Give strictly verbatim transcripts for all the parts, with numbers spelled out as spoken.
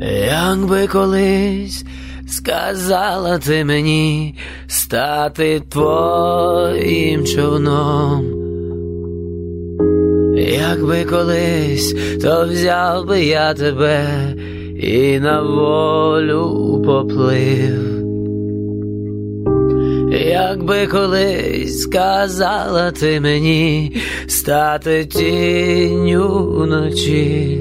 Якби колись сказала ти мені стати твоїм човном, якби колись, то взяв би я тебе і на волю поплив. Якби колись сказала ти мені стати тінню вночі,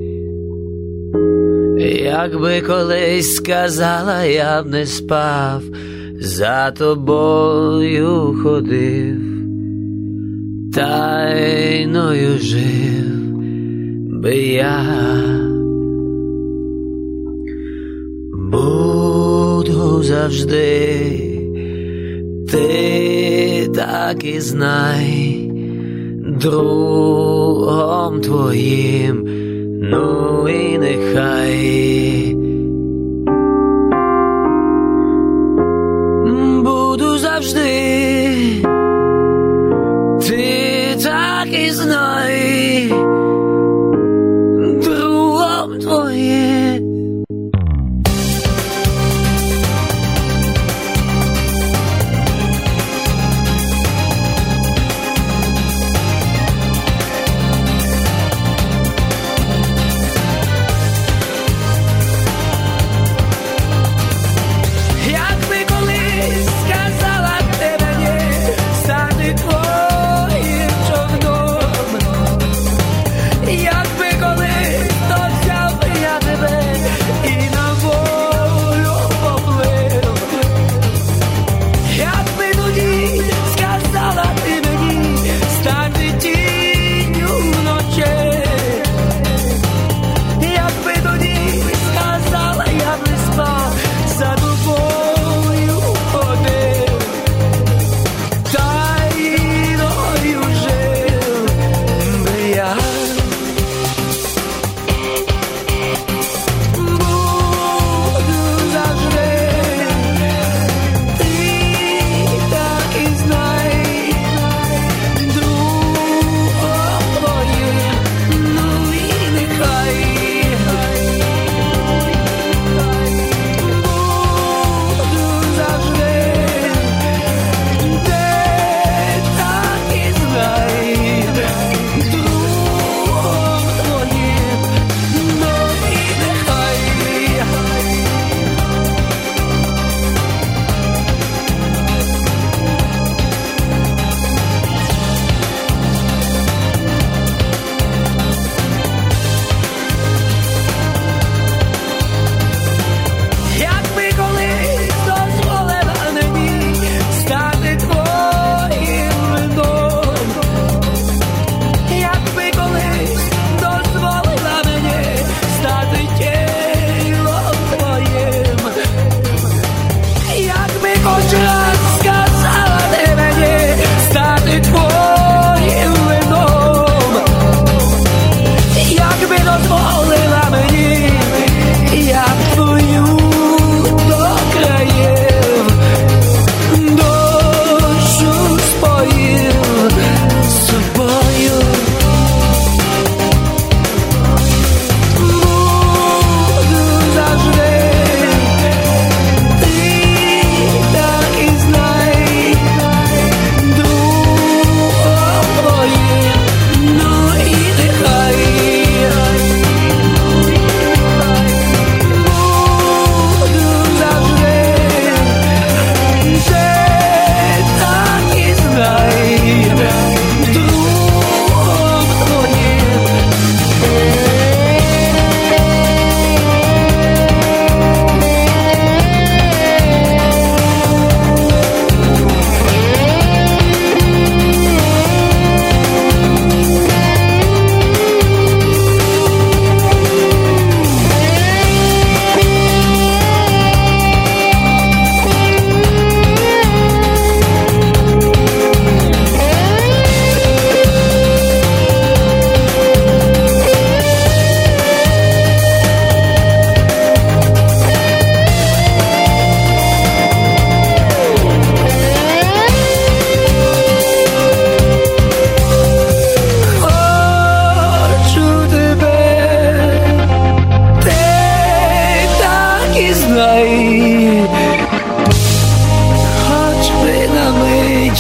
якби колись сказала, я б не спав, за тобою ходив, тайною жив би я. Буду завжди, ти так і знай, другом твоїм, ну і нехай. Буду завжди, ти так і знай, другом твоїм. Сказала ти мені стати твоїм човном,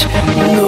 być. No